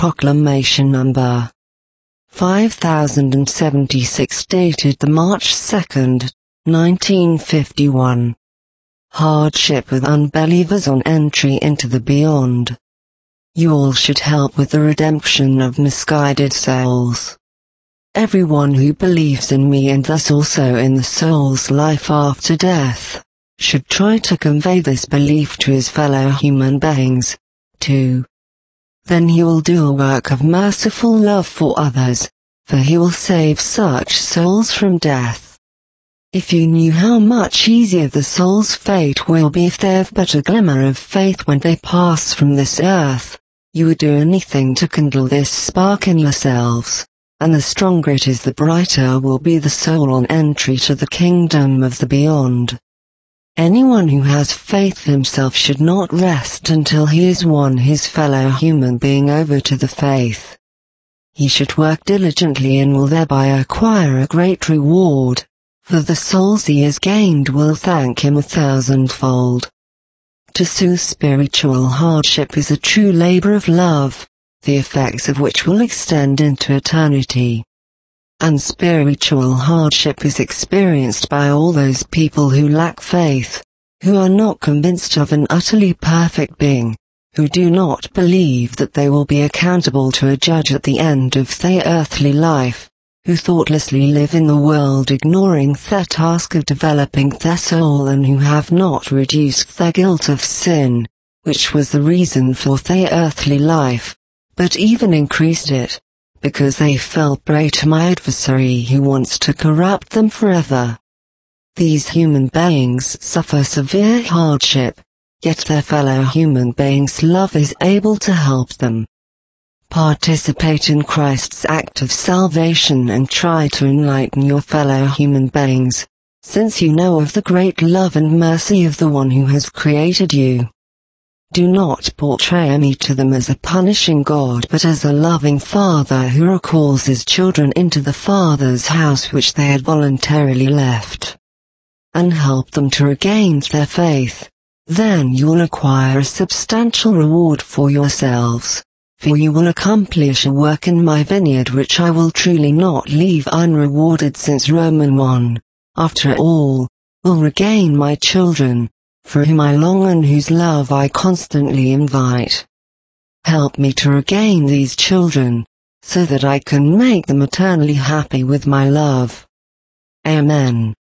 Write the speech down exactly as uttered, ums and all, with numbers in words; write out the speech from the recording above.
Proclamation number five thousand seventy-six, dated the March second, nineteen fifty-one. Hardship with unbelievers on entry into the beyond. You all should help with the redemption of misguided souls. Everyone who believes in me and thus also in the soul's life after death, should try to convey this belief to his fellow human beings, too. Then he will do a work of merciful love for others, for he will save such souls from death. If you knew how much easier the soul's fate will be if they have but a glimmer of faith when they pass from this earth, you would do anything to kindle this spark in yourselves, and the stronger it is the brighter will be the soul on entry to the kingdom of the beyond. Anyone who has faith himself should not rest until he has won his fellow human being over to the faith. He should work diligently and will thereby acquire a great reward, for the souls he has gained will thank him a thousandfold. To soothe spiritual hardship is a true labor of love, the effects of which will extend into eternity. And spiritual hardship is experienced by all those people who lack faith, who are not convinced of an utterly perfect being, who do not believe that they will be accountable to a judge at the end of their earthly life, who thoughtlessly live in the world ignoring their task of developing their soul, and who have not reduced their guilt of sin, which was the reason for their earthly life, but even increased it, because they fell prey to my adversary who wants to corrupt them forever. These human beings suffer severe hardship, yet their fellow human beings' love is able to help them. Participate in Christ's act of salvation and try to enlighten your fellow human beings, since you know of the great love and mercy of the one who has created you. Do not portray me to them as a punishing God, but as a loving Father who recalls his children into the Father's house which they had voluntarily left. And help them to regain their faith. Then you will acquire a substantial reward for yourselves, for you will accomplish a work in my vineyard which I will truly not leave unrewarded, since Romans one, after all, will regain my children, for whom I long and whose love I constantly invite. Help me to regain these children, so that I can make them eternally happy with my love. Amen.